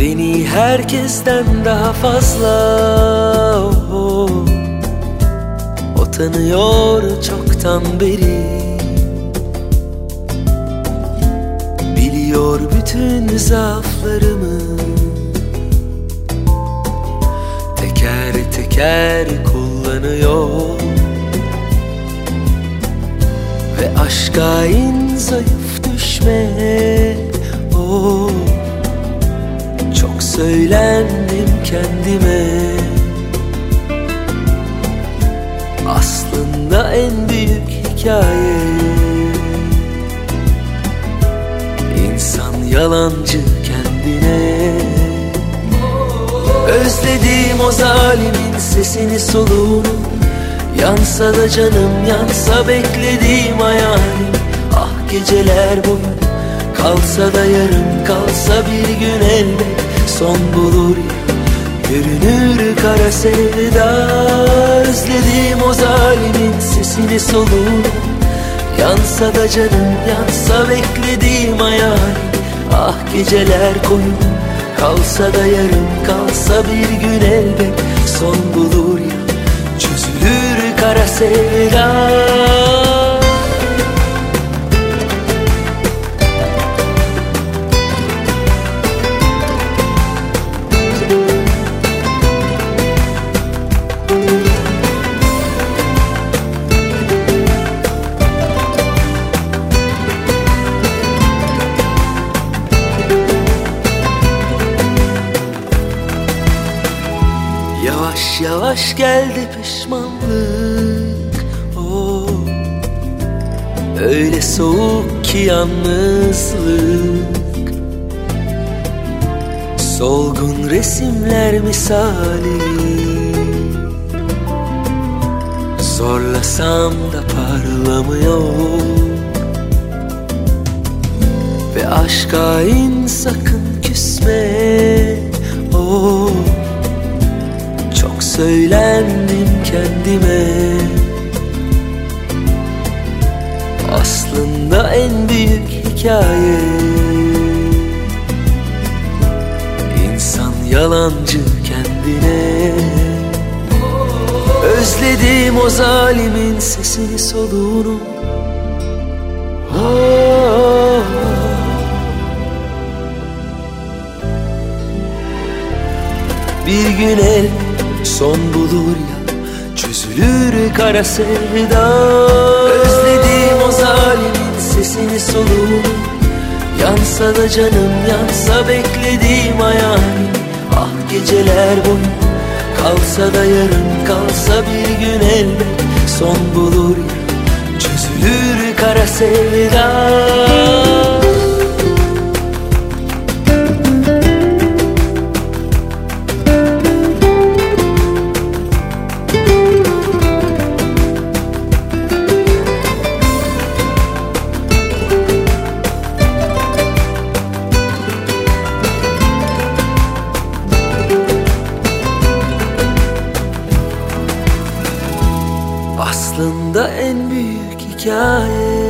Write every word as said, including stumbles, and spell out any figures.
Beni herkesten daha fazla o, o tanıyor çoktan beri. Biliyor bütün zaaflarımı, teker teker kullanıyor. Ve aşka in zayıf düşme, oh, çok söylendim kendime. Aslında en büyük hikaye, İnsan yalancı kendine. Özledim o zalimin sesini soluğunu, yansa da canım yansa beklediğim hayalim. Ah geceler boyu kalsa da yarım kalsa bir gün elbet son bulur ya, görünür kara sevda. Özledim o zalimin sesini soluğunu, yansa da canım yansa beklediğim hayalim. Ah geceler koyu kalsa da yarım kalsa bir gün elbet son bulur ya, çözülür kara sevda. Yavaş yavaş geldi pişmanlık, oh, öyle soğuk ki yalnızlık. Solgun resimler misali, zorlasam da parlamıyor. Ve aşka in sakın küsme, oh, söylendim kendime. Aslında en büyük hikaye, İnsan yalancı kendine. Özledim o zalimin sesini soluğunu, oh, bir gün el son bulur ya, çözülür kara sevda. Özledim o zalimin sesini soluğunu, yansa da canım yansa beklediğim hayalim. Ah geceler boyu kalsa da yarım kalsa bir gün elbet son bulur ya, çözülür kara sevda. Aslında en büyük hikaye,